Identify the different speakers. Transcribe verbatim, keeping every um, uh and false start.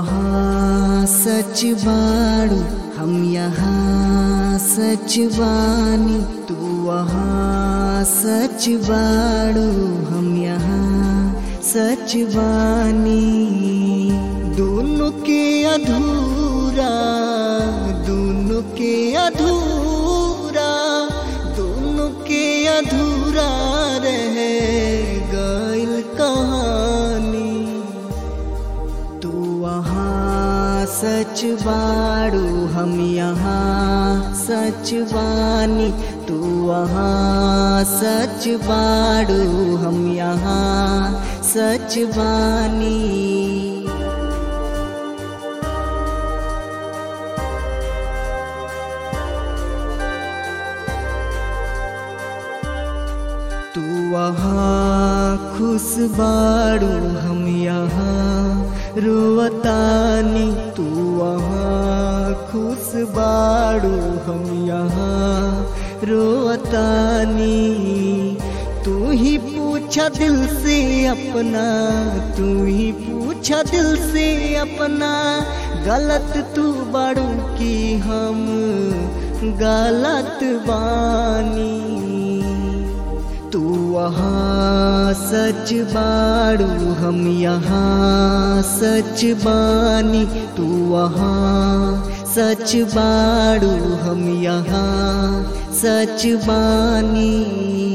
Speaker 1: वहाँ सच बाड़ू हम यहाँ सच बानी, तू वहाँ सच बाड़ू हम यहाँ सच बानी। दोनों के अधूरा दोनों के अधूरा दोनों के अधूरा रह गइल कहानी। तू वहाँ सच बाड़ू हम यहाँ सच बानी, तू वहाँ सच बाड़ू हम यहाँ सच बानी। तू वहाँ खुश बाड़ू हम यहाँ रोवतानी, तू वहाँ खुश बाड़ू हम यहाँ रोवतानी। तू ही पूछा दिल से अपना तू ही पूछा दिल से अपना, गलत तू बाड़ू की हम गलत बानी। तू वहाँ सच बाड़ू हम यहाँ सच बानी, तू वहाँ सच बाड़ू हम यहाँ सच बानी।